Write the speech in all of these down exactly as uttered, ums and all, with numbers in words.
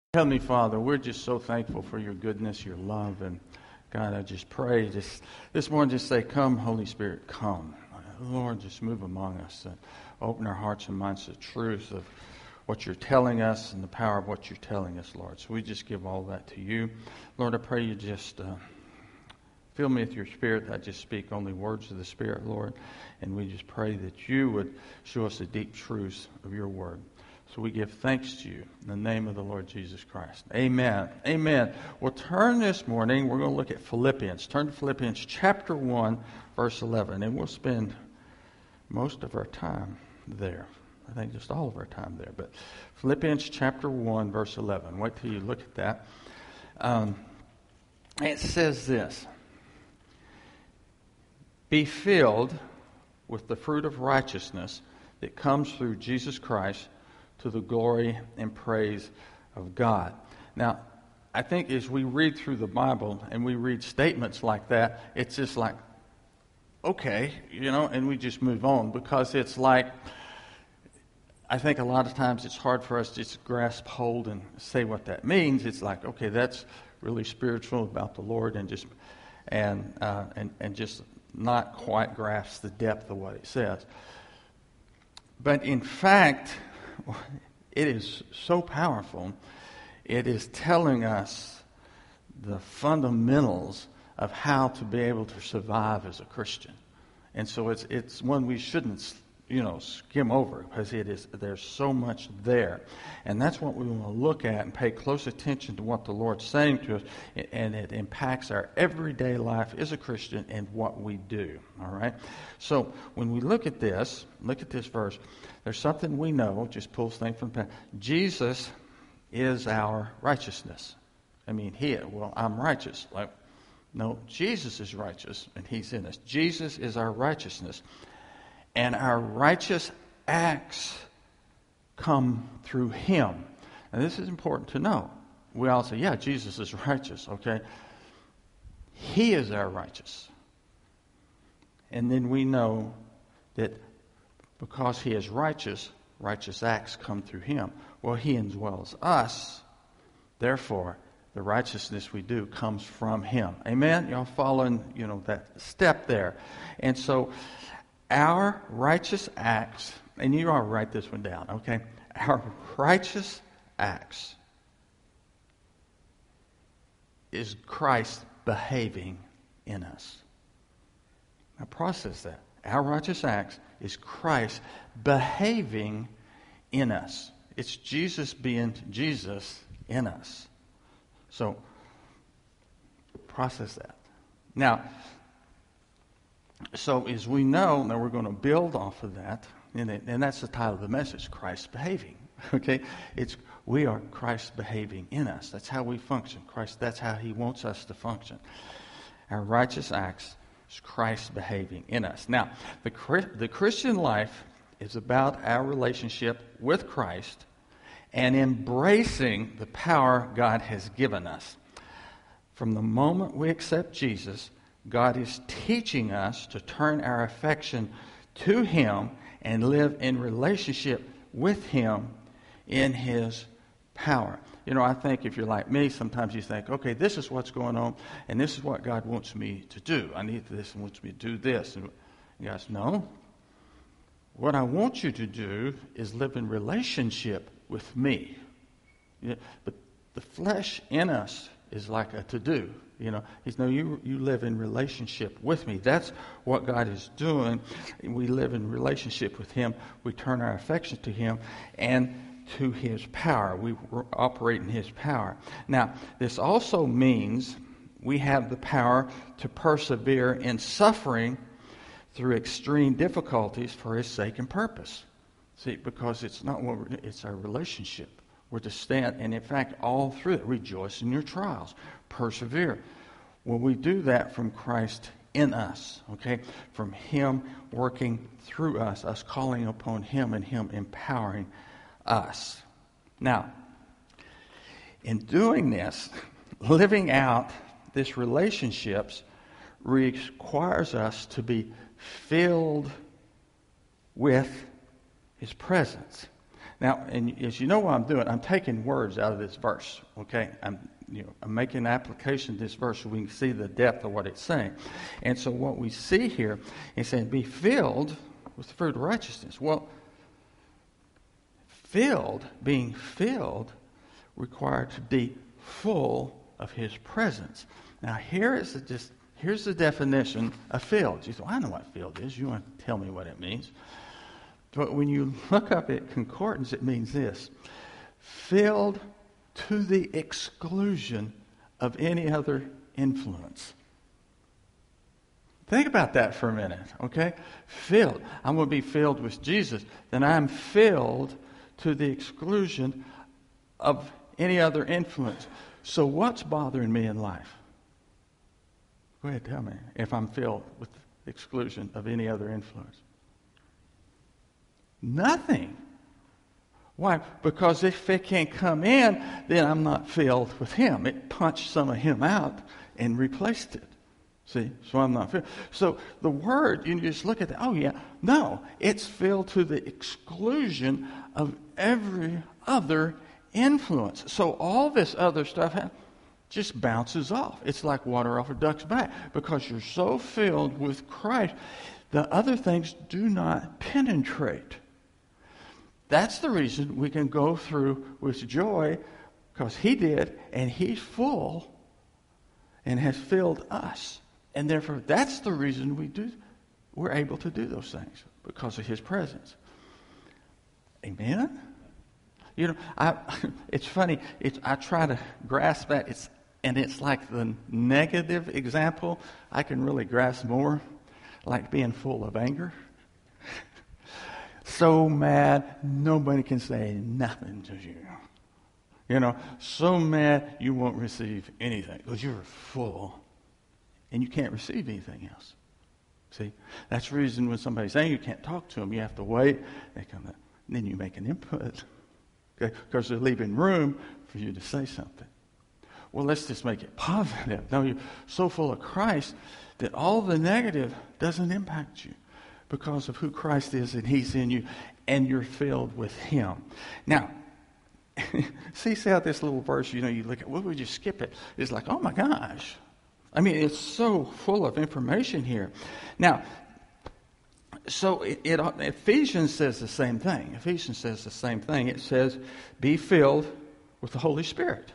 Heavenly Father, we're just so thankful for your goodness, your love, and God, I just pray just this morning, just say, come, Holy Spirit, come. Lord, just move among us and open our hearts and minds to the truth of what you're telling us and the power of what you're telling us, Lord. So we just give all that to you. Lord, I pray you just uh, fill me with your Spirit. I just speak only words of the Spirit, Lord, and we just pray that you would show us the deep truths of your word. So we give thanks to you in the name of the Lord Jesus Christ. Amen. Amen. We'll turn this morning, we're going to look at Philippians. Turn to Philippians chapter one, verse eleven, and we'll spend most of our time there. I think just all of our time there. But Philippians chapter one, verse eleven. Wait till you look at that. Um, it says this: be filled with the fruit of righteousness that comes through Jesus Christ, to the glory and praise of God. Now, I think as we read through the Bible and we read statements like that, it's just like, okay, you know, and we just move on, because it's like, I think a lot of times it's hard for us to just grasp hold and say what that means. It's like, okay, that's really spiritual about the Lord, and just and uh, and and just not quite grasp the depth of what it says. But in fact, it is so powerful. It is telling us the fundamentals of how to be able to survive as a Christian. And so it's it's one we shouldn't, you know, skim over, because it is there's so much there. And that's what we want to look at and pay close attention to what the Lord's saying to us, and it impacts our everyday life as a Christian and what we do. All right? So when we look at this, look at this verse, there's something we know, just pulls things from the past. Jesus is our righteousness. I mean, he, well, I'm righteous. Like, no, Jesus is righteous, and he's in us. Jesus is our righteousness. And our righteous acts come through him. And this is important to know. We all say, yeah, Jesus is righteous, okay? He is our righteous. And then we know that because he is righteous, righteous acts come through him. Well, he indwells us. Therefore, the righteousness we do comes from him. Amen? Y'all following, you know, that step there. And so our righteous acts, and you all write this one down, okay? Our righteous acts is Christ behaving in us. Now process that. Our righteous acts is Christ behaving in us. It's Jesus being Jesus in us. So process that. Now, so as we know, now we're going to build off of that, and, it, and that's the title of the message, Christ behaving. Okay, it's we are Christ behaving in us. That's how we function. Christ, that's how he wants us to function. Our righteous acts is Christ behaving in us. Now, the the Christian life is about our relationship with Christ and embracing the power God has given us. From the moment we accept Jesus, God is teaching us to turn our affection to him and live in relationship with him in his power. You know, I think if you're like me, sometimes you think, okay, this is what's going on, and this is what God wants me to do. I need this and wants me to do this. And God says, no. What I want you to do is live in relationship with me. Yeah, but the flesh in us is like a to-do. You know, he's no, you you live in relationship with me. That's what God is doing. We live in relationship with him. We turn our affection to him and to his power. We operate in his power. Now, this also means we have the power to persevere in suffering through extreme difficulties for his sake and purpose. See, because it's not what we're, it's our relationship. We're to stand, and in fact, all through it, rejoice in your trials. Persevere. When we do that from Christ in us, okay, from him working through us, us calling upon him and him empowering us. Now, in doing this, living out this relationships requires us to be filled with his presence. Now, and as you know what I'm doing, I'm taking words out of this verse, okay? I'm, you know, I'm making an application to this verse so we can see the depth of what it's saying. And so what we see here is saying, be filled with the fruit of righteousness. Well, filled, being filled, required to be full of his presence. Now, here is the, just here's the definition of filled. You say, well, I know what filled is. You want to tell me what it means? But when you look up at concordance, it means this: filled to the exclusion of any other influence. Think about that for a minute, okay? Filled. I'm going to be filled with Jesus. Then I'm filled to the exclusion of any other influence. So what's bothering me in life? Go ahead, tell me. If I'm filled with the exclusion of any other influence. Nothing. Why? Because if it can't come in, then I'm not filled with him. It punched some of him out and replaced it. See? So I'm not filled. So the word, you just look at that. Oh, yeah. No. It's filled to the exclusion of every other influence. So all this other stuff just bounces off. It's like water off a duck's back. Because you're so filled with Christ, the other things do not penetrate. That's the reason we can go through with joy, because he did, and he's full and has filled us. And therefore, that's the reason we do, we're able to do those things, because of his presence. Amen? You know, I, it's funny. It's, I try to grasp that, it's, and it's like the negative example I can really grasp more, like being full of anger. So mad, nobody can say nothing to you. You know, so mad you won't receive anything because you're full and you can't receive anything else. See, that's the reason when somebody's saying you can't talk to them, you have to wait. They come up, and then you make an input, okay, because they're leaving room for you to say something. Well, let's just make it positive. No, you're so full of Christ that all the negative doesn't impact you, because of who Christ is and he's in you, and you're filled with him. Now, see, see how this little verse, you know, you look at, what would you skip it? It's like, oh my gosh. I mean, it's so full of information here. Now, so it, it, Ephesians says the same thing. Ephesians says the same thing. It says, be filled with the Holy Spirit.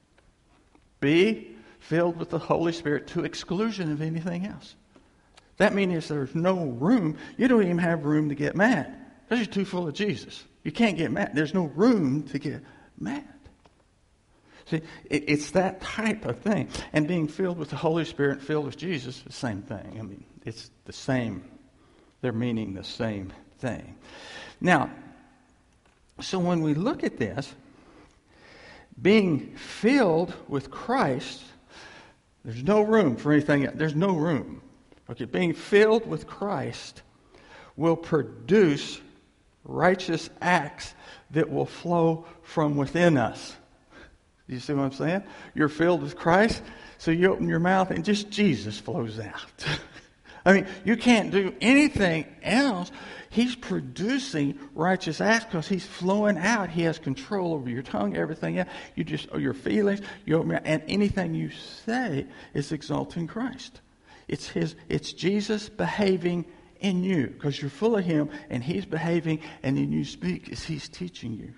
Be filled with the Holy Spirit to exclusion of anything else. That means there's no room. You don't even have room to get mad because you're too full of Jesus. You can't get mad. There's no room to get mad. See, it, it's that type of thing. And being filled with the Holy Spirit, filled with Jesus, the same thing. I mean, it's the same. They're meaning the same thing. Now, so when we look at this, being filled with Christ, there's no room for anything else. There's no room. Okay, being filled with Christ will produce righteous acts that will flow from within us. You see what I'm saying? You're filled with Christ, so you open your mouth and just Jesus flows out. I mean, you can't do anything else. He's producing righteous acts because he's flowing out. He has control over your tongue, everything else. You just, or your feelings, you open your, and anything you say is exalting Christ. It's his. It's Jesus behaving in you because you're full of him and he's behaving, and then you speak as he's teaching you.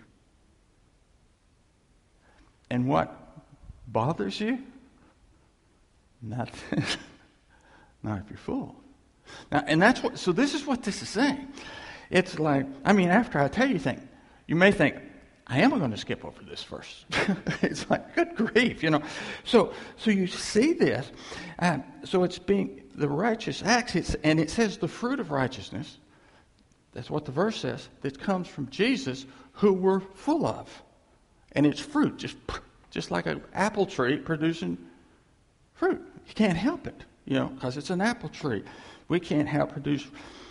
And what bothers you? Nothing. Not if you're full. Now, and that's what. So this is what this is saying. It's like, I mean, after I tell you, think you may think, I am going to skip over this verse. It's like, good grief, you know. So, so you see this. Uh, so it's being the righteous acts, it's, and it says the fruit of righteousness. That's what the verse says. That comes from Jesus, who we're full of, and it's fruit, just just like an apple tree producing fruit. You can't help it, you know, because it's an apple tree. We can't help produce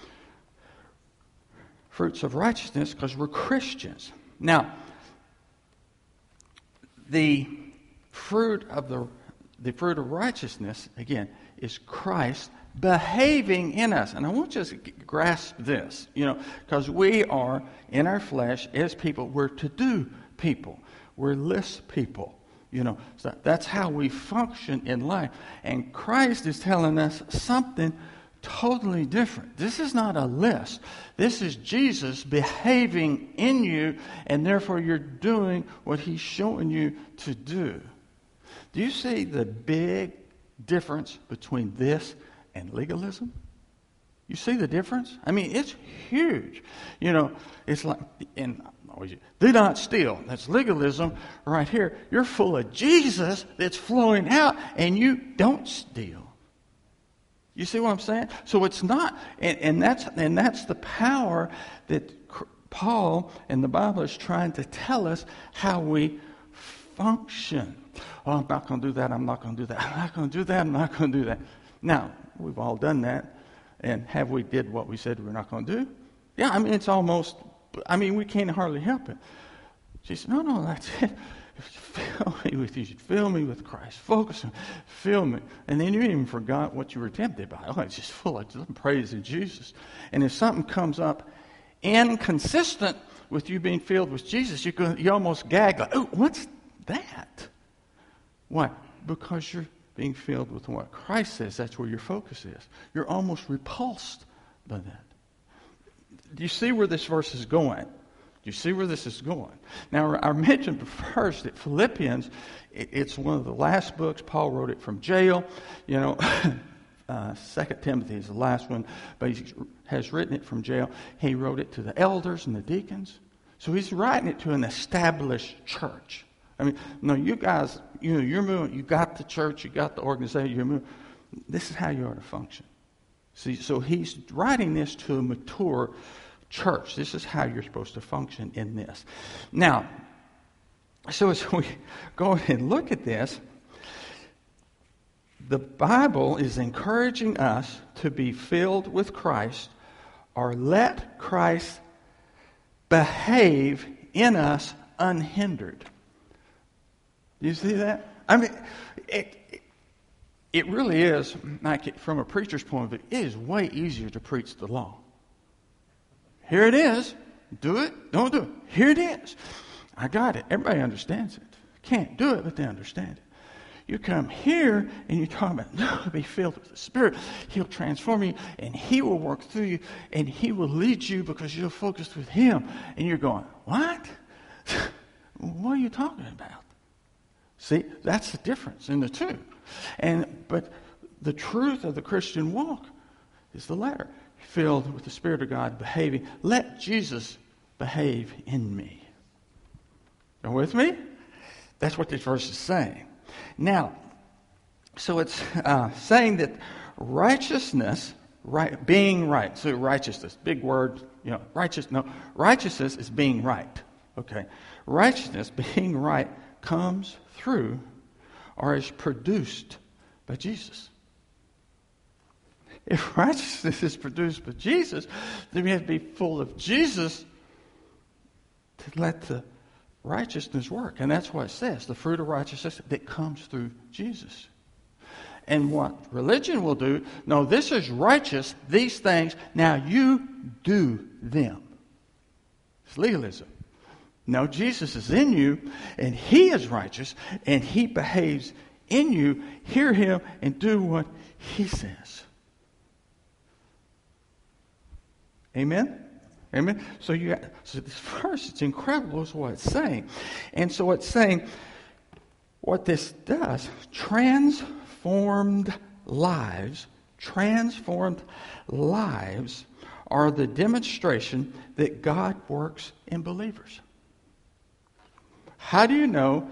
fruits of righteousness because we're Christians. Now, the fruit of the the fruit of righteousness, again, is Christ behaving in us. And I want you to grasp this, you know, because we are, in our flesh, as people, we're to-do people. We're list people. You know, so that's how we function in life. And Christ is telling us something totally different. This is not a list. This is Jesus behaving in you, and therefore you're doing what he's showing you to do. Do you see the big difference between this and legalism? You see the difference? I mean, it's huge. You know, it's like, and do not steal. That's legalism right here. You're full of Jesus that's flowing out, and you don't steal. You see what I'm saying? So it's not, and, and that's and that's the power that Paul and the Bible is trying to tell us how we function. Oh, I'm not going to do that. I'm not going to do that. I'm not going to do that. I'm not going to do that. Now, we've all done that. And have we did what we said we're not going to do? Yeah, I mean, it's almost, I mean, we can't hardly help it. She said, no, no, that's it. Fill me with you. Fill me with Christ. Focus on, fill me. And then you even forgot what you were tempted by. Oh, it's just full of praise in Jesus. And if something comes up inconsistent with you being filled with Jesus, you go, you almost gag like, oh, what's that? Why? Because you're being filled with what Christ says. That's where your focus is. You're almost repulsed by that. Do you see where this verse is going? Do you see where this is going? Now, I mentioned first that Philippians, it's one of the last books. Paul wrote it from jail. You know, uh, Second Timothy is the last one, but he has written it from jail. He wrote it to the elders and the deacons. So he's writing it to an established church. I mean, no, you guys, you know, you're moving. You got the church, you got the organization. You're moving. This is how you are to function. See, so he's writing this to a mature church. This is how you're supposed to function in this. Now, so as we go and look at this, the Bible is encouraging us to be filled with Christ, or let Christ behave in us unhindered. Do you see that? I mean, it, it really is, like from a preacher's point of view, it is way easier to preach the law. Here it is. Do it. Don't do it. Here it is. I got it. Everybody understands it. Can't do it, but they understand it. You come here and you talk about, no, be filled with the Spirit. He'll transform you and He will work through you and He will lead you because you're focused with Him. And you're going, what? What are you talking about? See, that's the difference in the two. And but the truth of the Christian walk is the latter. Filled with the Spirit of God, behaving. Let Jesus behave in me. Are you with me? That's what this verse is saying. Now, so it's uh, saying that righteousness, right, being right. So righteousness, big word, you know, righteous. No, righteousness is being right. Okay, righteousness, being right, comes through or is produced by Jesus. If righteousness is produced by Jesus, then we have to be full of Jesus to let the righteousness work. And that's what it says, the fruit of righteousness that comes through Jesus. And what religion will do, no, this is righteous, these things, now you do them. It's legalism. No, Jesus is in you, and He is righteous, and He behaves in you. Hear Him and do what He says. Amen? Amen? So you got, so this verse, it's incredible is what it's saying. And so it's saying what this does, transformed lives, transformed lives are the demonstration that God works in believers. How do you know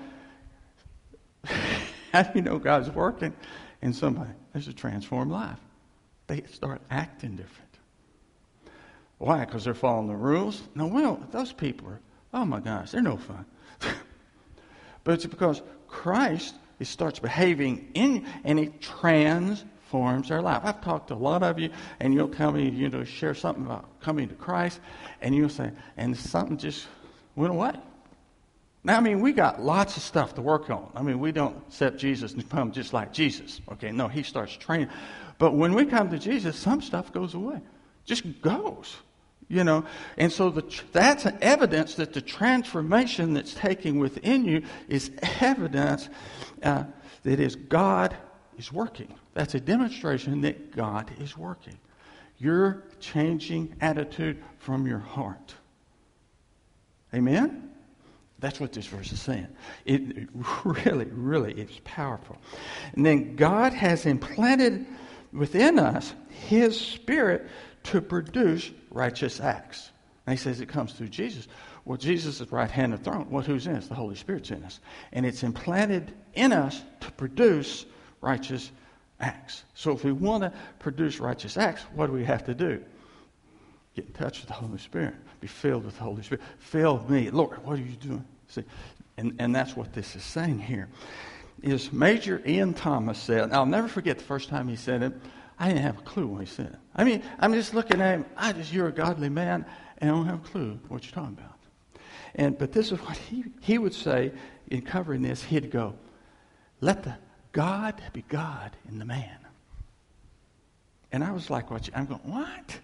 how do you know God's working in somebody? There's a transformed life. They start acting different. Why? Because they're following the rules? No, well, those people are, oh my gosh, they're no fun. But it's because Christ, He starts behaving in, and He transforms their life. I've talked to a lot of you, and you'll tell me, you know, share something about coming to Christ, and you'll say, and something just went away. Now, I mean, we got lots of stuff to work on. I mean, we don't accept Jesus and become just like Jesus. Okay, no, he starts training. But when we come to Jesus, some stuff goes away. Just goes, you know. And so the, that's an evidence that the transformation that's taking within you is evidence uh, that is God is working. That's a demonstration that God is working. You're changing attitude from your heart. Amen? That's what this verse is saying. It really, really is powerful. And then God has implanted within us His Spirit to produce righteous acts. And He says it comes through Jesus. Well, Jesus is right hand of the throne. Well, who's in us? The Holy Spirit's in us. And it's implanted in us to produce righteous acts. So if we want to produce righteous acts, what do we have to do? Get in touch with the Holy Spirit. Be filled with the Holy Spirit. Fill me. Lord, what are you doing? See, and, and that's what this is saying here. Is Major Ian Thomas said, and I'll never forget the first time he said it, I didn't have a clue when he said it. I mean, I'm just looking at him, I just, you're a godly man, and I don't have a clue what you're talking about. And but this is what he, he would say in covering this, he'd go, let the God be God in the man. And I was like, what? I'm going, what?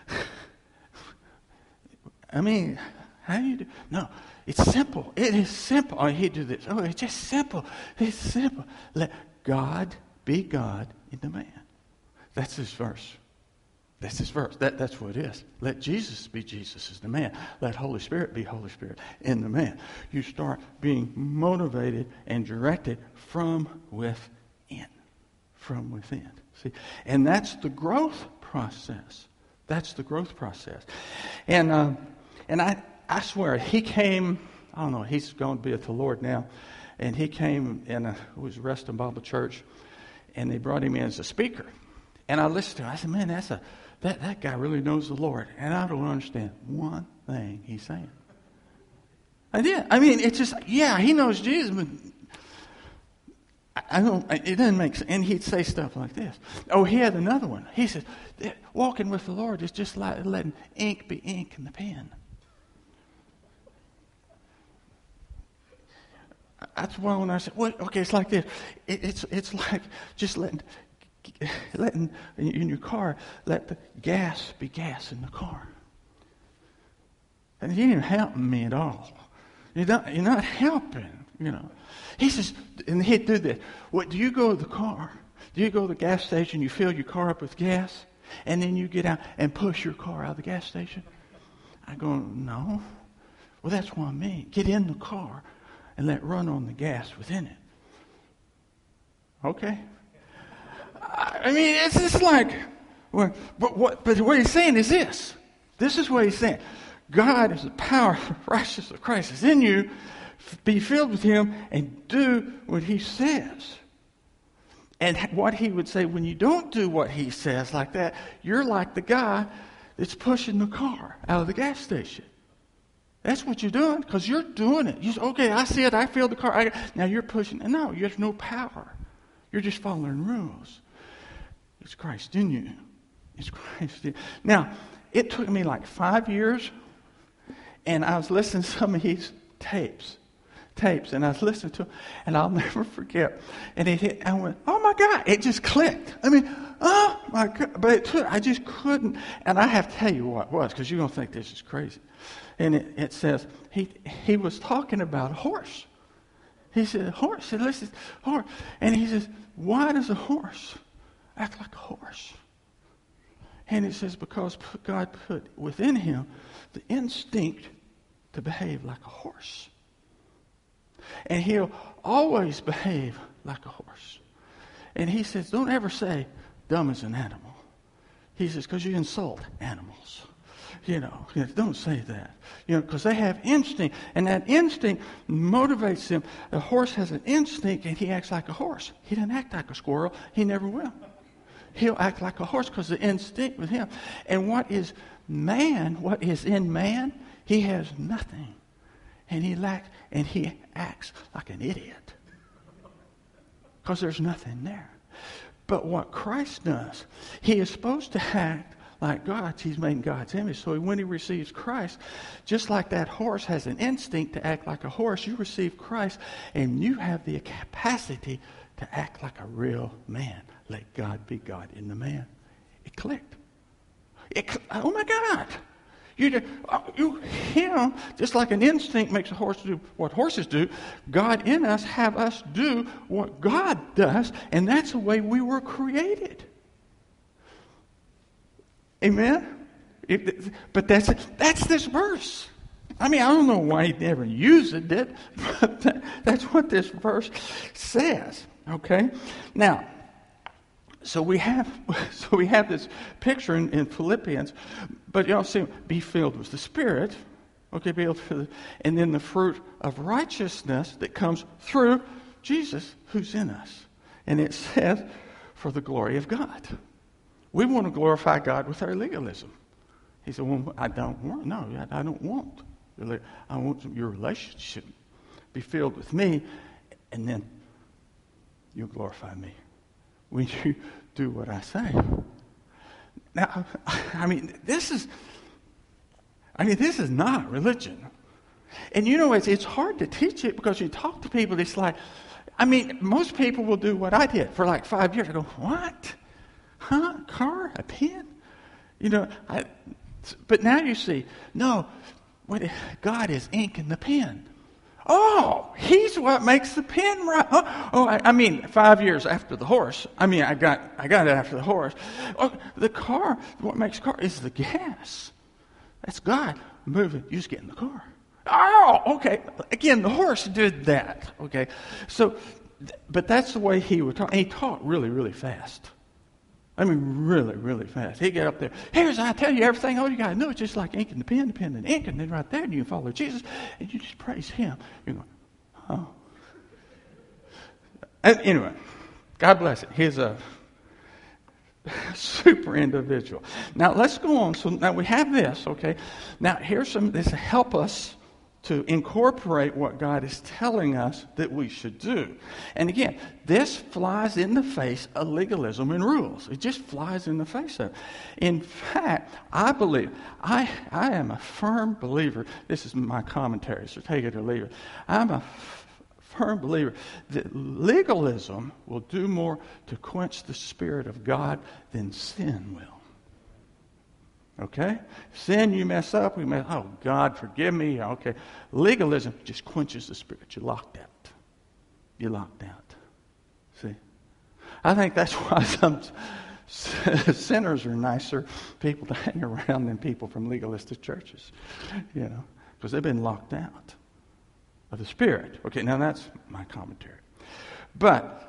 I mean, how do you do? No, it's simple. It is simple. Oh, he'd do this. Oh, it's just simple. It's simple. Let God be God in the man. That's this verse. That's this verse. That, that's what it is. Let Jesus be Jesus as the man. Let Holy Spirit be Holy Spirit in the man. You start being motivated and directed from within. From within. See? And that's the growth process. That's the growth process. And uh, and I, I swear, he came, I don't know, he's going to be with the Lord now. And he came and uh, it was Reston Bible Church. And they brought him in as a speaker. And I listened to him. I said, man, that's a that, that guy really knows the Lord. And I don't understand one thing he's saying. I did. I mean, it's just, yeah, he knows Jesus, but I don't, it doesn't make sense. And he'd say stuff like this. Oh, he had another one. He said, walking with the Lord is just like letting ink be ink in the pen. That's why when I said, well, okay, it's like this. It, it's it's like just letting, letting in your car, let the gas be gas in the car. And he ain't helping me at all. You're not, you're not helping, you know. He says, and he'd do this. What, do you go to the car? Do you go to the gas station, you fill your car up with gas, and then you get out and push your car out of the gas station? I go, no. Well, that's what I mean. Get in the car and let it run on the gas within it. Okay. I mean, it's just like, well, but what, but what he's saying is this. This is what he's saying. God is the power, the righteousness of Christ is in you. Be filled with Him and do what He says. And what He would say, when you don't do what He says like that, you're like the guy that's pushing the car out of the gas station. That's what you're doing, because you're doing it. You say, okay, I see it, I feel the car. I, now you're pushing. And no, there's no power. You're just following rules. It's Christ in you. It's Christ in you. Now, it took me like five years, and I was listening to some of his tapes. tapes, and I was listening to it, and I'll never forget. And it hit, I went, oh my God, it just clicked. I mean, oh my God, but it took, I just couldn't. And I have to tell you what it was, because you're going to think this is crazy. And it, it says, he he was talking about a horse. He said, horse, he said, listen, horse. And he says, why does a horse act like a horse? And it says, because God put within him the instinct to behave like a horse. And he'll always behave like a horse. And he says, don't ever say dumb as an animal. He says, because you insult animals. You know, don't say that. You know, because they have instinct. And that instinct motivates them. A horse has an instinct and he acts like a horse. He doesn't act like a squirrel. He never will. He'll act like a horse because the instinct with him. And what is man, what is in man, he has nothing. And he lacks, and he acts like an idiot. Because there's nothing there. But what Christ does, he is supposed to act like God. He's made in God's image. So when he receives Christ, just like that horse has an instinct to act like a horse, you receive Christ and you have the capacity to act like a real man. Let God be God in the man. It clicked. It, oh my God. You, you, him, just like an instinct makes a horse do what horses do, God in us have us do what God does, and that's the way we were created. Amen? It, but that's that's this verse. I mean, I don't know why he never used it, but that, that's what this verse says. Okay? Now, So we have, so we have this picture in, in Philippians, but you know, see, be filled with the Spirit, okay, be filled with, and then the fruit of righteousness that comes through Jesus, who's in us, and it says, for the glory of God. We want to glorify God with our legalism. He said, "Well, I don't want. No, I don't want. I want your relationship be filled with me, and then you'll glorify me when you do what I say." Now, I mean, this is, I mean, this is not religion. And you know, it's, it's hard to teach it because you talk to people, it's like, I mean, most people will do what I did for like five years. I go, what? Huh? Car? A pen? You know, I, but now you see, no, what, God is ink in the pen. Oh, he's what makes the pen right. Oh, oh I, I mean, five years after the horse. I mean, I got I got it after the horse. Oh, the car, what makes the car is the gas. That's God moving. You just get in the car. Oh, okay. Again, the horse did that. Okay. So, but that's the way he would talk. And he talked really, really fast. I mean, really, really fast. He'd get up there. Here's, I tell you everything. All you got to know is just like ink in the pen, the pen and ink, and then right there, and you can follow Jesus, and you just praise him. You go, oh. And anyway, God bless it. He's a super individual. Now, let's go on. So now we have this, okay? Now, here's some, this will help us to incorporate what God is telling us that we should do. And again, this flies in the face of legalism and rules. It just flies in the face of it. In fact, I believe, I, I am a firm believer, this is my commentary, so take it or leave it. I'm a f- firm believer that legalism will do more to quench the Spirit of God than sin will. Okay? Sin, you mess up, we mess, oh, God, forgive me. Okay. Legalism just quenches the Spirit. You're locked out. You're locked out. See? I think that's why some sinners are nicer people to hang around than people from legalistic churches. You know? Because they've been locked out of the Spirit. Okay, now that's my commentary. But,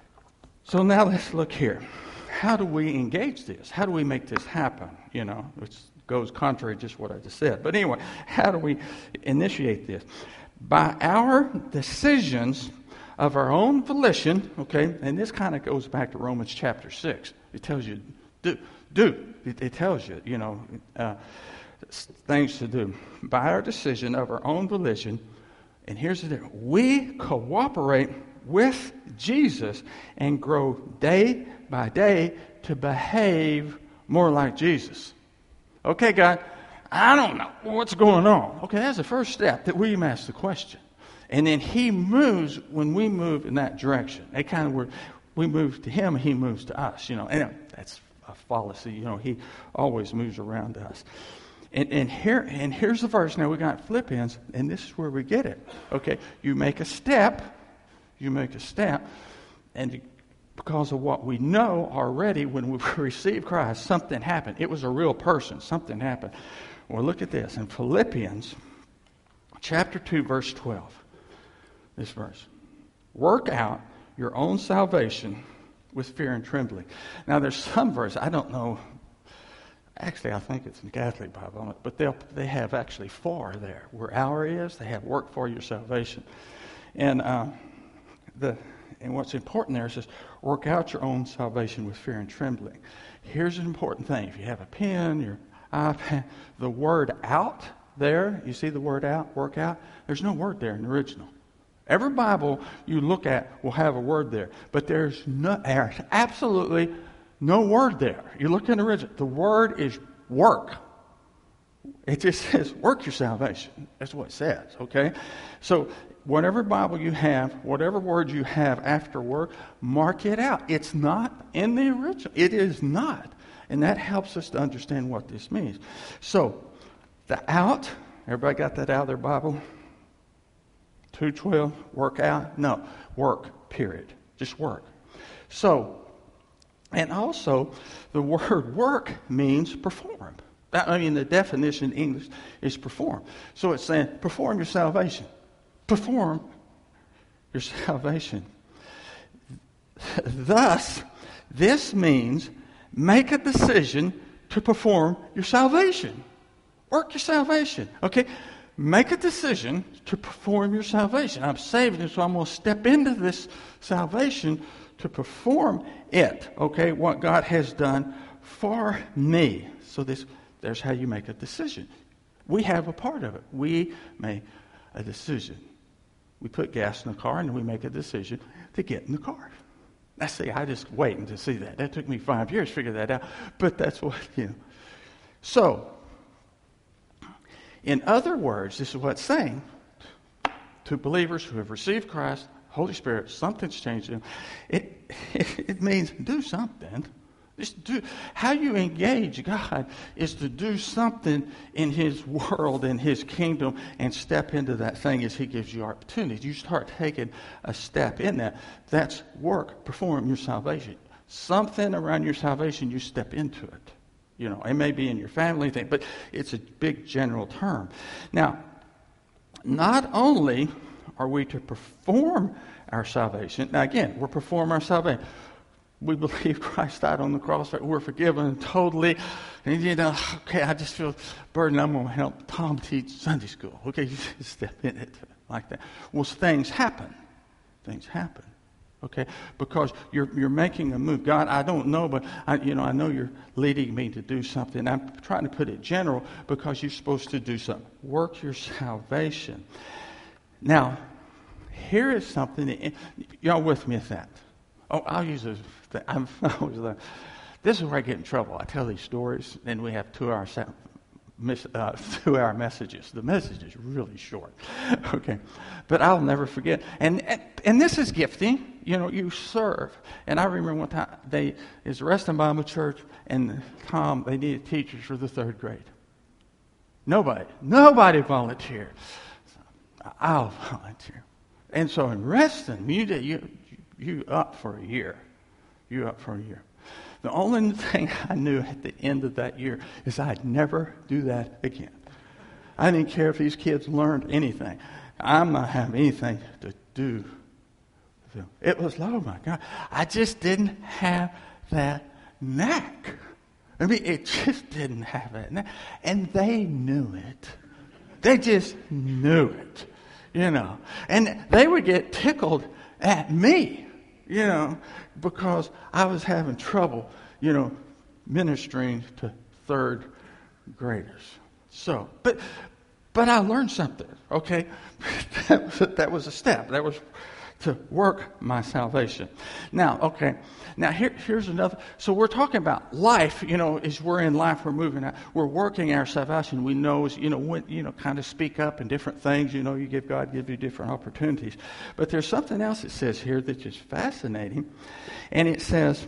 so now let's look here. How do we engage this? How do we make this happen? You know, which goes contrary to just what I just said. But anyway, how do we initiate this? By our decisions of our own volition, okay, and this kind of goes back to Romans chapter six. It tells you, do, do. It, it tells you, you know, uh, things to do. By our decision of our own volition, and here's the difference. We cooperate with Jesus and grow day by day to behave more like Jesus. Okay, God, I don't know what's going on. Okay, that's the first step, that we ask the question. And then he moves when we move in that direction. They kind of were, we move to him and he moves to us, you know. And that's a fallacy, you know. He always moves around us. And, and here and here's the verse. Now we got Philippians, and this is where we get it. Okay, you make a step, you make a step, and because of what we know already, when we received Christ, something happened. It was a real person. Something happened. Well, look at this. In Philippians chapter two, verse twelve, this verse. Work out your own salvation with fear and trembling. Now, there's some verse, I don't know. Actually, I think it's in the Catholic Bible, but they they have actually for there. Where our is, they have work for your salvation. And uh, the... And what's important there is just work out your own salvation with fear and trembling. Here's an important thing. If you have a pen, your iPad, the word out there, you see the word out, work out? There's no word there in the original. Every Bible you look at will have a word there. But there's, no, there's absolutely No word there. You look in the original. The word is work. It just says, work your salvation. That's what it says, okay? So whatever Bible you have, whatever word you have after work, mark it out. It's not in the original. It is not. And that helps us to understand what this means. So, the out, everybody got that out of their Bible? two twelve, work out? No, work, period. Just work. So, and also, the word work means perform. That, I mean, the definition in English is perform. So it's saying, perform your salvation. Perform your salvation. Thus, this means make a decision to perform your salvation. Work your salvation. Okay? Make a decision to perform your salvation. I'm saved, and so I'm going to step into this salvation to perform it. Okay? What God has done for me. So this, there's how you make a decision. We have a part of it. We make a decision. We put gas in the car, and we make a decision to get in the car. I see, I just waiting to see that. That took me five years to figure that out. But that's what, you know. So, in other words, this is what it's saying. To believers who have received Christ, Holy Spirit, something's changed them. It, it means do something. Just do. How you engage God is to do something in His world, in His kingdom, and step into that thing as He gives you opportunities. You start taking a step in that. That's work. Perform your salvation. Something around your salvation, you step into it. You know, it may be in your family thing, but it's a big general term. Now, not only are we to perform our salvation. Now, again, we're performing our salvation. We believe Christ died on the cross. We're forgiven totally. And, you know, okay, I just feel burdened. I'm going to help Tom teach Sunday school. Okay, you just step in it like that. Well, things happen. Things happen. Okay, because you're you're making a move. God, I don't know, but I, you know, I know you're leading me to do something. I'm trying to put it general because you're supposed to do something. Work your salvation. Now, here is something. That, y'all with me at that? Oh, I'll use this. I'm always there. This is where I get in trouble. I tell these stories, and we have two-hour uh, two-hour messages. The message is really short, okay? But I'll never forget. And, and and this is gifting. You know, you serve. And I remember one time they is Reston Bible Church, and Tom they needed teachers for the third grade. Nobody, nobody volunteered. So I'll volunteer. And so in Reston, you did you you up for a year. You up for a year. The only thing I knew at the end of that year is I'd never do that again. I didn't care if these kids learned anything. I'm not having anything to do with them. It was, oh my God, I just didn't have that knack. I mean, it just didn't have that knack. And they knew it. They just knew it, you know. And they would get tickled at me. You know, because I was having trouble, you know, ministering to third graders. So, but but I learned something, okay? that, was, that was a step. That was to work my salvation. Now, okay, now here, here's another. So we're talking about life, you know, as we're in life, we're moving out. We're working our salvation. We know, you know, when, you know, kind of speak up in different things. You know, you give God, give you different opportunities. But there's something else it says here that's just fascinating. And it says,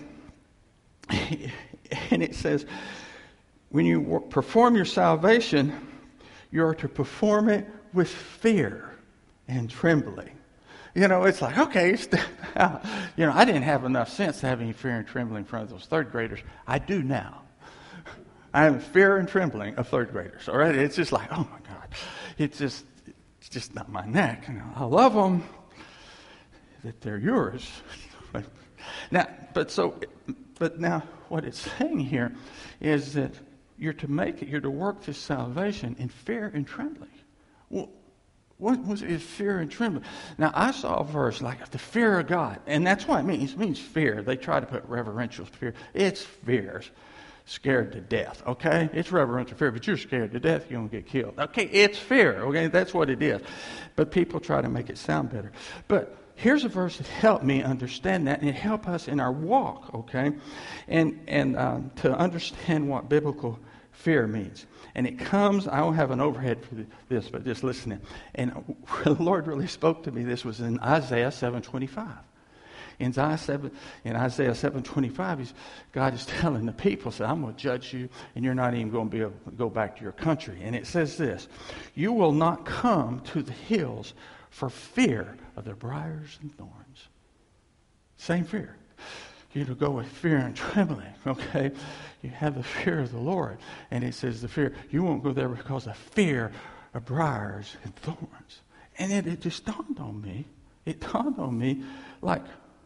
and it says, when you work, perform your salvation, you are to perform it with fear and trembling. You know, it's like, okay, step out. You know, I didn't have enough sense to have any fear and trembling in front of those third graders. I do now. I have fear and trembling of third graders. All right, it's just like, oh my God, it's just, it's just not my neck. You know, I love them, that they're yours. now, but so, but now, what it's saying here is that you're to make it, you're to work this salvation in fear and trembling. Well, what was it? Fear and trembling. Now, I saw a verse like the fear of God, and that's what it means. It means fear. They try to put reverential fear. It's fear. Scared to death, okay? It's reverential fear, but you're scared to death, you're going to get killed. Okay, it's fear, okay? That's what it is. But people try to make it sound better. But here's a verse that helped me understand that, and it helped us in our walk, okay? And and um, to understand what biblical fear means. And it comes, I don't have an overhead for this, but just listening. And the Lord really spoke to me. This was in Isaiah seven twenty-five. In Isaiah seven, in Isaiah seven twenty-five, he's, God is telling the people, "So I'm going to judge you, and you're not even going to be able to go back to your country." And it says this: "You will not come to the hills for fear of the briars and thorns." Same fear. You to go with fear and trembling, okay? You have the fear of the Lord. And it says the fear, you won't go there because of fear of briars and thorns. And it, it just dawned on me. It dawned on me, like,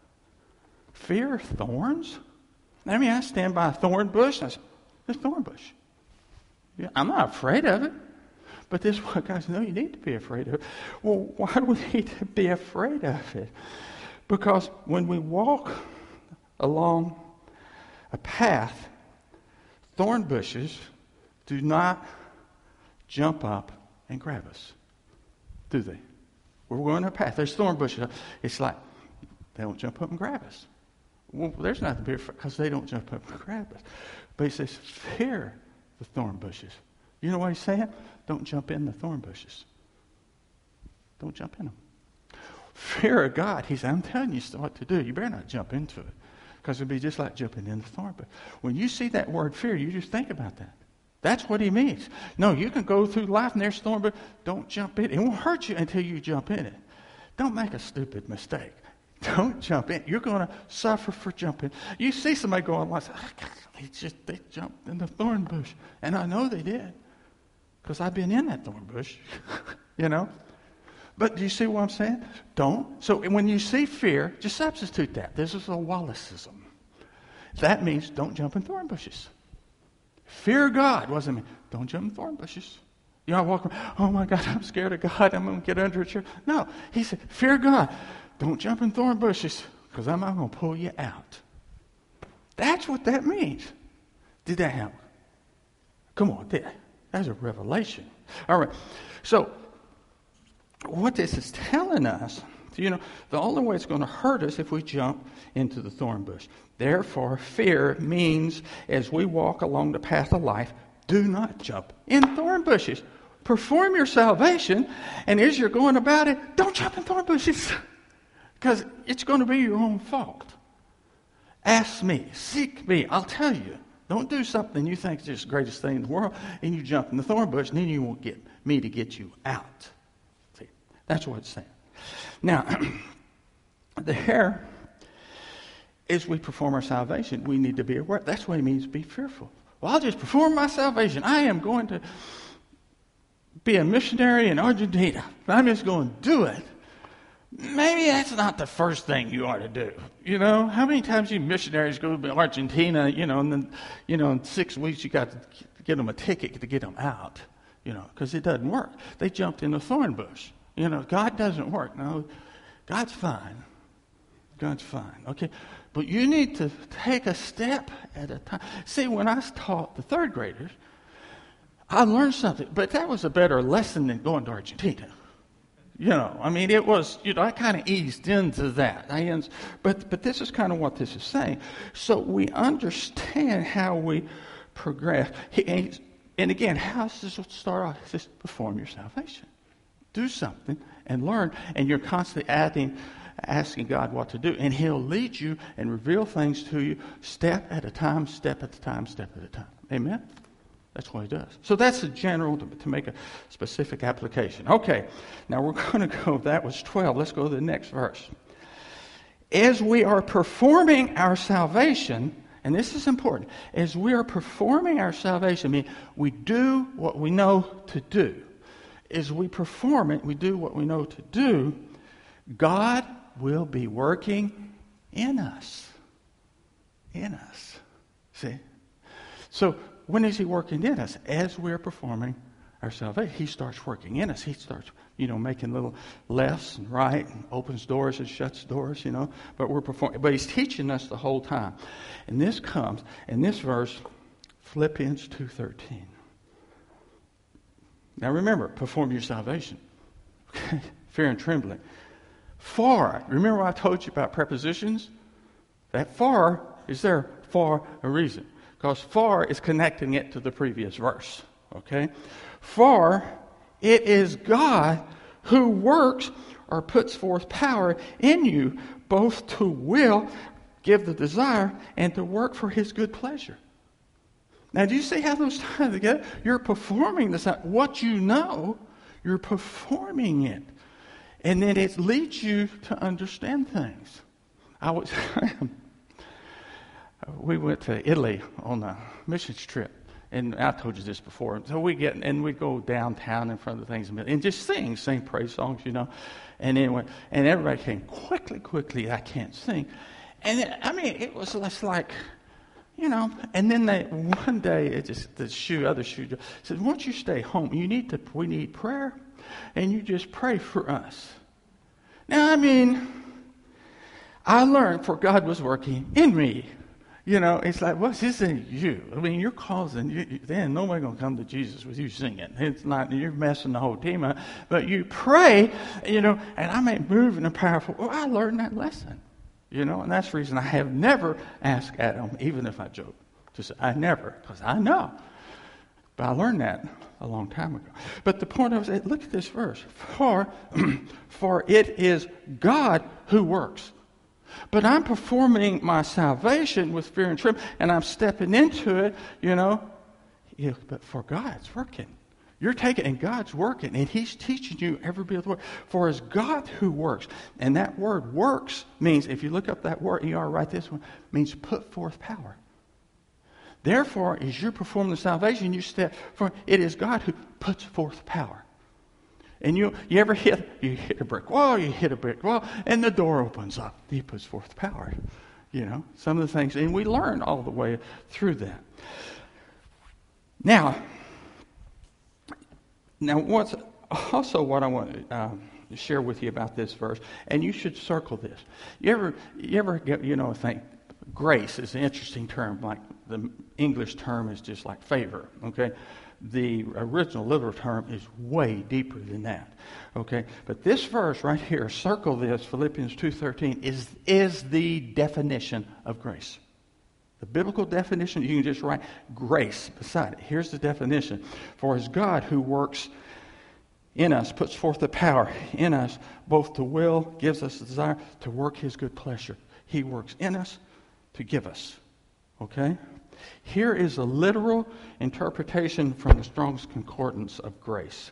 fear of thorns? I mean, I stand by a thorn bush, and I say, "It's a thorn bush." Yeah, I'm not afraid of it. But this is what God says, no, you need to be afraid of it. Well, why do we need to be afraid of it? Because when we walk along a path, thorn bushes do not jump up and grab us, do they? We're going on a path. There's thorn bushes. It's like they don't jump up and grab us. Well, there's nothing to be afraid because they don't jump up and grab us. But he says, fear the thorn bushes. You know what he's saying? Don't jump in the thorn bushes. Don't jump in them. Fear of God. He said, I'm telling you what to do. You better not jump into it. Because it'd be just like jumping in the thorn bush. When you see that word fear, you just think about that. That's what he means. No, you can go through life and there's thorn, but don't jump in. It won't hurt you until you jump in it. Don't make a stupid mistake. Don't jump in. You're going to suffer for jumping. You see somebody going like, they just they jumped in the thorn bush. And I know they did. Because I've been in that thorn bush. You know? But do you see what I'm saying? Don't. So when you see fear, just substitute that. This is a Wallaceism. That means don't jump in thorn bushes. Fear God wasn't mean. Don't jump in thorn bushes. You know, I walk around, oh my God, I'm scared of God. I'm going to get under a chair. No, he said, fear God. Don't jump in thorn bushes because I'm not going to pull you out. That's what that means. Did that happen? Come on, that, that's a revelation. All right, so what this is telling us, you know, the only way it's going to hurt us if we jump into the thorn bush. Therefore, fear means as we walk along the path of life, do not jump in thorn bushes. Perform your salvation, and as you're going about it, don't jump in thorn bushes. Because it's going to be your own fault. Ask me, seek me, I'll tell you. Don't do something you think is just the greatest thing in the world, and you jump in the thorn bush, and then you won't get me to get you out. See, that's what it's saying. Now, the hair, as we perform our salvation, we need to be aware. That's what it means to be fearful. Well, I'll just perform my salvation. I am going to be a missionary in Argentina. I'm just going to do it. Maybe that's not the first thing you ought to do. You know, how many times you missionaries go to Argentina, you know, and then, you know, in six weeks you got to get them a ticket to get them out, you know, because it doesn't work. They jumped in the thorn bush. You know, God doesn't work. No, God's fine. God's fine. Okay, but you need to take a step at a time. See, when I taught the third graders, I learned something, but that was a better lesson than going to Argentina. You know, I mean, it was, you know, I kind of eased into that. I ends, but but this is kind of what this is saying. So we understand how we progress. He, and again, how does this start off? Just perform your salvation. Do something and learn. And you're constantly adding, asking God what to do. And He'll lead you and reveal things to you step at a time, step at a time, step at a time. Amen? That's what He does. So that's a general to, to make a specific application. Okay, now we're going to go, that was twelve. Let's go to the next verse. As we are performing our salvation, and this is important, as we are performing our salvation, I mean, we do what we know to do. As we perform it, we do what we know to do, God will be working in us. In us. See? So, when is He working in us? As we're performing our salvation, He starts working in us. He starts, you know, making little lefts and right, and opens doors and shuts doors, you know. But we're performing. But He's teaching us the whole time. And this comes in this verse, Philippians two thirteen. Now remember, perform your salvation. Okay? Fear and trembling. For, remember I told you about prepositions? That for is there for a reason. Because for is connecting it to the previous verse. Okay? For it is God who works or puts forth power in you, both to will, give the desire, and to work for his good pleasure. Now, do you see how those tie together? You're performing this. What you know, you're performing it. And then it leads you to understand things. I was, we went to Italy on a missions trip. And I told you this before. So we get, and we go downtown in front of the things and just sing, sing praise songs, you know. And anyway, and everybody came quickly, quickly. I can't sing. And it, I mean, it was just like, you know. And then they, one day, it just the shoe, other shoe, said, "Why don't you stay home? You need to. We need prayer, and you just pray for us." Now, I mean, I learned for God was working in me. You know, it's like, what's this in you? I mean, you're causing, you, you, then nobody going to come to Jesus with you singing. It's not, you're messing the whole team up. But you pray, you know, and I may move in a powerful, well, I learned that lesson. You know, and that's the reason I have never asked Adam, even if I joke, to say, I never, because I know. But I learned that a long time ago. But the point of it, look at this verse. For, for it is God who works. But I'm performing my salvation with fear and trembling, and I'm stepping into it, you know. Yeah, but for God's working. You're taking, and God's working, and he's teaching you every bit of the word. For it's God who works. And that word works means, if you look up that word, you are write this one, means put forth power. Therefore, as you perform the salvation, you step for it is God who puts forth power. And you you ever hit you hit a brick wall, you hit a brick wall, and the door opens up. He puts forth power. You know, some of the things, and we learn all the way through that. Now, now what's also what I want to um, share with you about this verse, and you should circle this. You ever you ever get, you know think grace is an interesting term, like the English term is just like favor, okay? The original literal term is way deeper than that. Okay? But this verse right here, circle this, Philippians two thirteen, is, is the definition of grace. The biblical definition, you can just write grace beside it. Here's the definition. For it's God who works in us, puts forth the power in us, both to will, gives us the desire to work his good pleasure. He works in us to give us. Okay? Here is a literal interpretation from the Strong's Concordance of grace.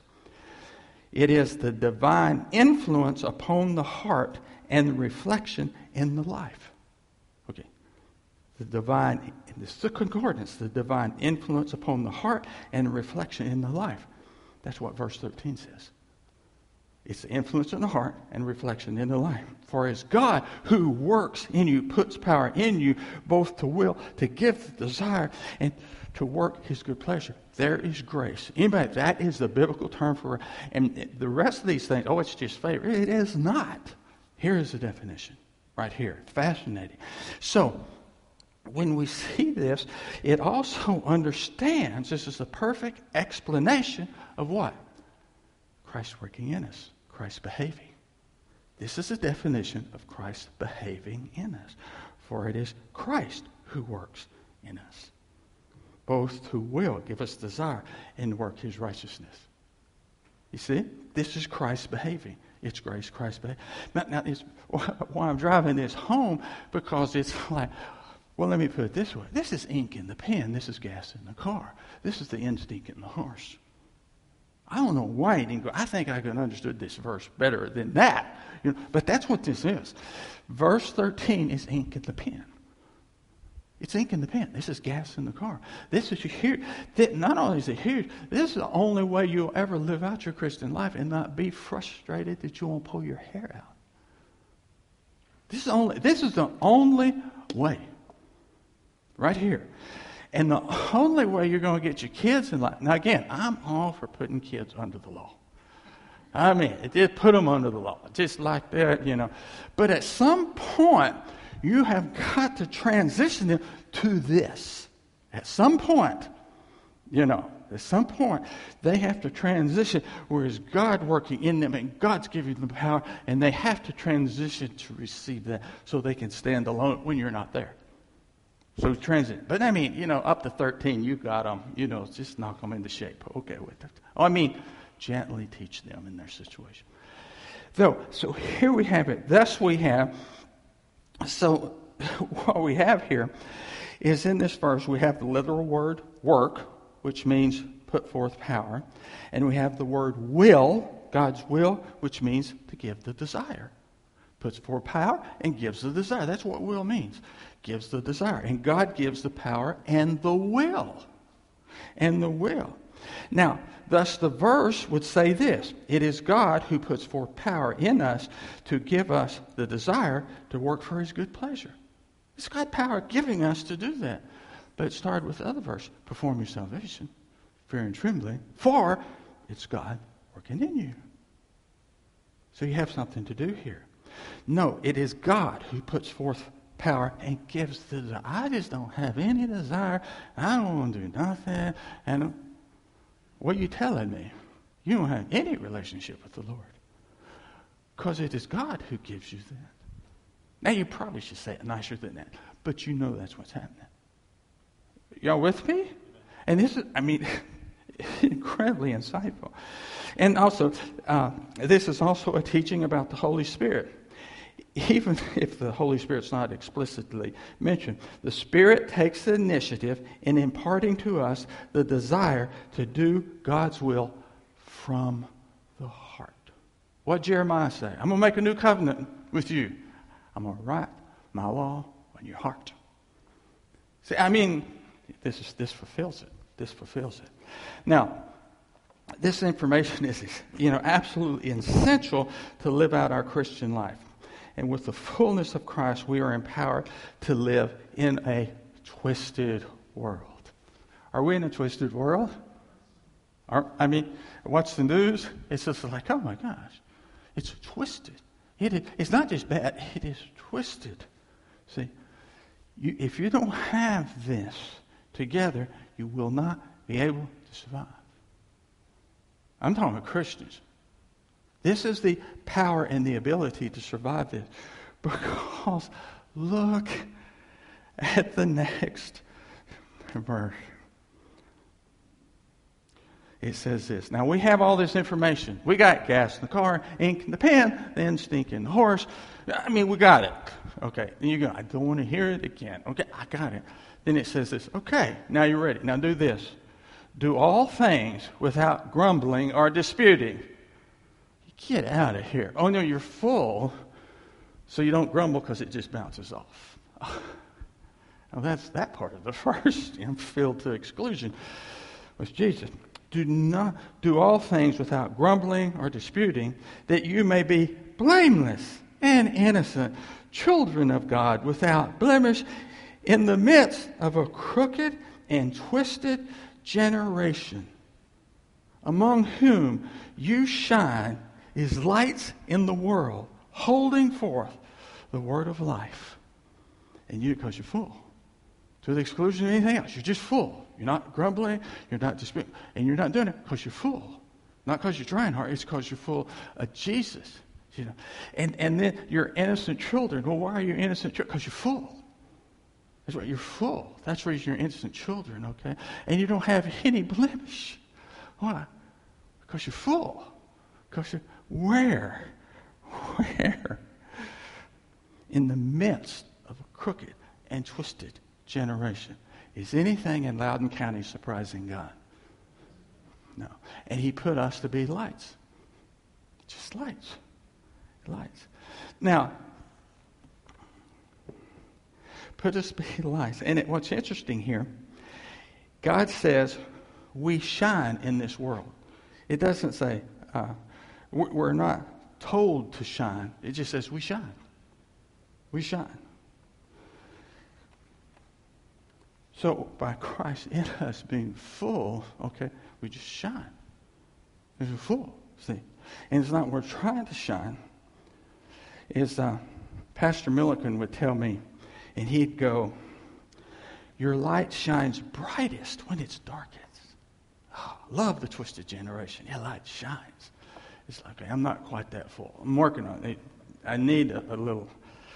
It is the divine influence upon the heart and the reflection in the life. Okay. The divine, this is the concordance, the divine influence upon the heart and the reflection in the life. That's what verse thirteen says. It's the influence in the heart and reflection in the life. For it's God who works in you, puts power in you, both to will, to give the desire, and to work his good pleasure. There is grace. Anybody, that is the biblical term for it. And the rest of these things, oh, it's just favor. It is not. Here is the definition, right here. Fascinating. So, when we see this, it also understands, this is a perfect explanation of what? Christ working in us. Christ behaving. This is a definition of Christ behaving in us. For it is Christ who works in us, both who will give us desire and work his righteousness. You see? This is Christ behaving. It's grace, Christ behaving. Now, now it's, why I'm driving this home, because it's like, well, let me put it this way. This is ink in the pen. This is gas in the car. This is the instinct in the horse. I don't know why he didn't go. I think I could have understood this verse better than that. You know, but that's what this is. Verse thirteen is ink in the pen. It's ink in the pen. This is gas in the car. This is here. Not only is it huge, this is the only way you'll ever live out your Christian life and not be frustrated that you won't pull your hair out. This is only. This is the only way. Right here. And the only way you're going to get your kids in line. Now, again, I'm all for putting kids under the law. I mean, just put them under the law. Just like that, you know. But at some point, you have got to transition them to this. At some point, you know, At some point, they have to transition where is God working in them and God's giving them power, and they have to transition to receive that so they can stand alone when you're not there. So transit. But I mean, you know, up to thirteen, you got them, you know, just knock them into shape. Okay with it. Oh, I mean, gently teach them in their situation. So, so here we have it. Thus we have, so what we have here is in this verse, we have the literal word work, which means put forth power. And we have the word will, God's will, which means to give the desire. Puts forth power and gives the desire. That's what will means. Gives the desire. And God gives the power and the will. And the will. Now, thus the verse would say this. It is God who puts forth power in us to give us the desire to work for his good pleasure. It's God power giving us to do that. But it started with the other verse. Perform your salvation, fear and trembling, for it's God working in you. So you have something to do here. No, it is God who puts forth power and gives the desire. I just don't have any desire. I don't want to do nothing. And what are you telling me? You don't have any relationship with the Lord. Because it is God who gives you that. Now, you probably should say it nicer than that. But you know that's what's happening. Y'all with me? And this is, I mean, incredibly insightful. And also, uh, this is also a teaching about the Holy Spirit. Even if the Holy Spirit's not explicitly mentioned, the Spirit takes the initiative in imparting to us the desire to do God's will from the heart. What did Jeremiah say? I'm going to make a new covenant with you. I'm going to write my law on your heart. See, I mean, this is this fulfills it. This fulfills it. Now, this information is, you know, absolutely essential to live out our Christian life. And with the fullness of Christ, we are empowered to live in a twisted world. Are we in a twisted world? Are, I mean, watch the news. It's just like, oh my gosh, it's twisted. It is, it's not just bad, it is twisted. See, you, if you don't have this together, you will not be able to survive. I'm talking about Christians. This is the power and the ability to survive this. Because look at the next verse. It says this. Now we have all this information. We got gas in the car, ink in the pen, then stink in the horse. I mean, we got it. Okay. And you go, I don't want to hear it again. Okay, I got it. Then it says this. Okay, now you're ready. Now do this. Do all things without grumbling or disputing. Get out of here. Oh, no, you're full, so you don't grumble because it just bounces off. Now, that's that part of the verse. I'm filled to exclusion with Jesus. Do not do all things without grumbling or disputing, that you may be blameless and innocent, children of God, without blemish, in the midst of a crooked and twisted generation, among whom you shine is lights in the world, holding forth the word of life. And you, because you're full, to the exclusion of anything else, you're just full. You're not grumbling, you're not disputing, and you're not doing it because you're full. Not because you're trying hard, it's because you're full of Jesus. You know, and and then you're innocent children. Well, why are you innocent children? Because you're full. That's right, you're full. That's the reason you're innocent children, okay? And you don't have any blemish. Why? Because you're full. Because you're where? Where? In the midst of a crooked and twisted generation. Is anything in Loudoun County surprising God? No. And he put us to be lights. Just lights. Lights. Now, put us to be lights. And it, what's interesting here, God says we shine in this world. It doesn't say, uh, we're not told to shine. It just says we shine. We shine. So by Christ in us being full, okay, we just shine. We're full, see. And it's not we're trying to shine. Is uh, Pastor Milliken would tell me, and he'd go, your light shines brightest when it's darkest. Love the twisted generation. Yeah, light shines. It's like, okay, I'm not quite that full. I'm working on it. I need a, a little.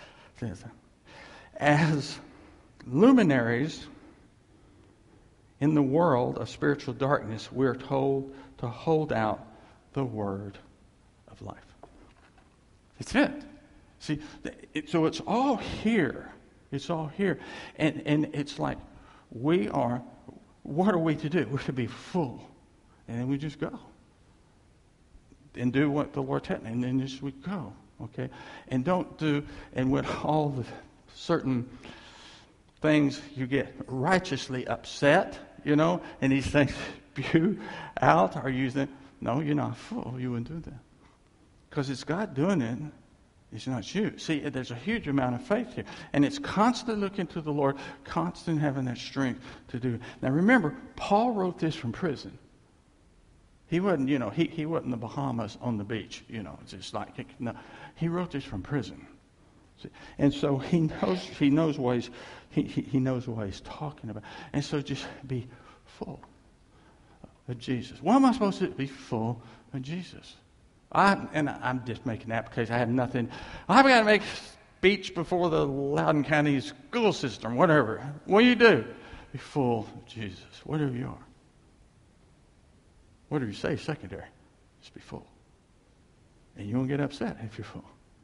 As luminaries in the world of spiritual darkness, we're told to hold out the word of life. It's it. See, it, so it's all here. It's all here. And, and it's like we are, what are we to do? We're to be full. And then we just go. And do what the Lord tells us. And then just we go. Okay? And don't do, and with all the certain things, you get righteously upset, you know, and these things spew out, or you think, no, you're not full. You wouldn't do that. Because it's God doing it. It's not you. See, there's a huge amount of faith here. And it's constant looking to the Lord, constant having that strength to do it. Now remember, Paul wrote this from prison. He wasn't, you know, he, he wasn't in the Bahamas on the beach, you know, it's just like, no. He wrote this from prison. See? And so he knows, he knows what he's, he, he, he knows what he's talking about. And so just be full of Jesus. What am I supposed to be full of Jesus? I, and I'm just making that because I have nothing. I've got to make speech before the Loudoun County school system, whatever. What do you do? Be full of Jesus, whatever you are. Whatever you say, secondary. Just be full. And you won't get upset if you're full.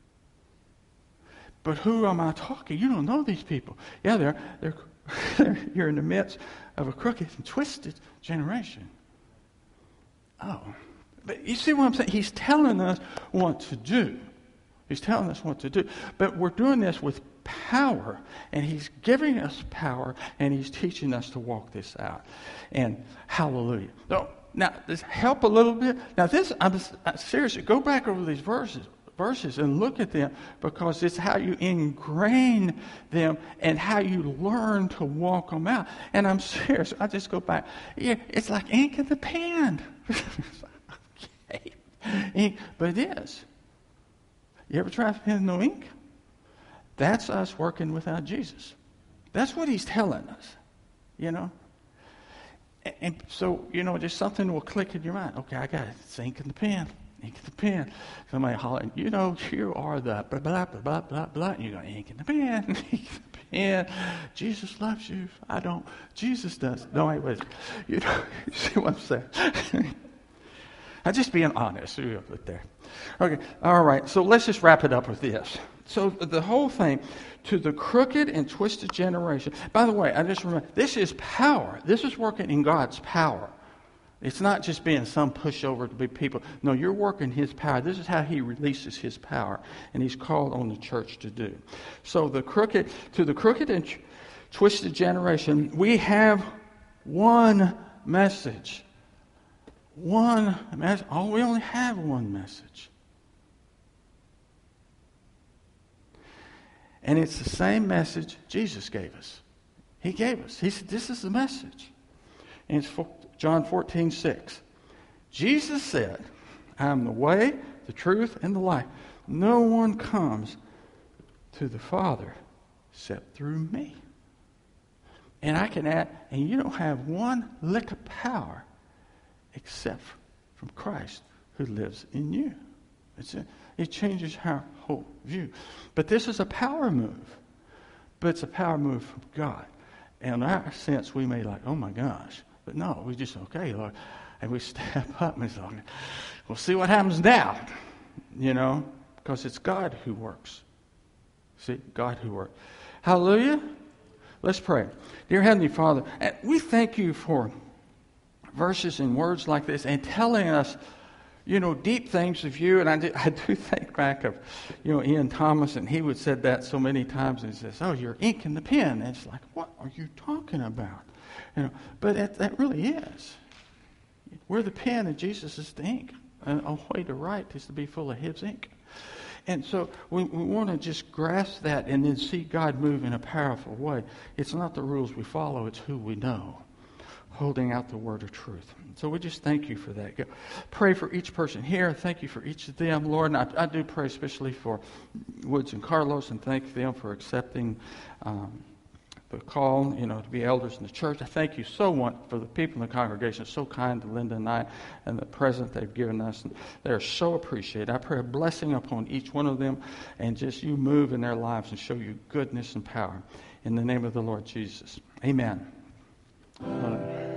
But who am I talking? You don't know these people. Yeah, they're, they're, they're you're in the midst of a crooked and twisted generation. Oh. But you see what I'm saying? He's telling us what to do. He's telling us what to do. But we're doing this with power. And he's giving us power. And he's teaching us to walk this out. And hallelujah. So, now, does help a little bit? Now, this, I'm, I'm seriously, go back over these verses. verses and look at them, because it's how you ingrain them and how you learn to walk them out. And I'm serious. I just go back. Yeah, it's like ink in the pen. Okay. Ink, but it is. You ever try to pen no ink? That's us working without Jesus. That's what he's telling us, you know. And, and so, you know, just something will click in your mind. Okay, I got it. It's ink in the pen. Ink in the pen. Somebody hollering, you know, you are the blah, blah, blah, blah, blah, blah. And you're going, ink in the pen, ink in the pen. Jesus loves you. I don't. Jesus does. No, wait, wait. You know, you see what I'm saying? I'm just being honest. You put there. Okay, all right. So let's just wrap it up with this. So the whole thing, to the crooked and twisted generation. By the way, I just remember, this is power. This is working in God's power. It's not just being some pushover to be people. No, you're working his power. This is how he releases his power. And he's called on the church to do. So the crooked, to the crooked and ch- twisted generation, we have one message. One message. Oh, we only have one message. And it's the same message Jesus gave us. He gave us. He said, this is the message. And it's for John fourteen six. Jesus said, I am the way, the truth, and the life. No one comes to the Father except through me. And I can add, and you don't have one lick of power except from Christ who lives in you. It's a, it changes our whole view. But this is a power move. But it's a power move from God. And in our sense, we may like, oh my gosh. But no, we just, okay, Lord. And we step up and say, we'll see what happens now. You know, because it's God who works. See, God who works. Hallelujah. Let's pray. Dear Heavenly Father, we thank you for verses and words like this and telling us, you know, deep things of you. And I do, I do think back of, you know, Ian Thomas, and he would said that so many times. And he says, oh, you're ink in the pen. And it's like, what are you talking about? You know, but that, that really is. We're the pen and Jesus is the ink. And a way to write is to be full of his ink. And so we, we want to just grasp that and then see God move in a powerful way. It's not the rules we follow, it's who we know, holding out the word of truth. So we just thank you for that. Pray for each person here. Thank you for each of them, Lord. And I, I do pray especially for Woods and Carlos, and thank them for accepting um, the call, you know, to be elders in the church. I thank you so much for the people in the congregation, so kind to Linda and I, and the present they've given us. And they're so appreciated. I pray a blessing upon each one of them, and just you move in their lives and show you goodness and power. In the name of the Lord Jesus. Amen. Uh,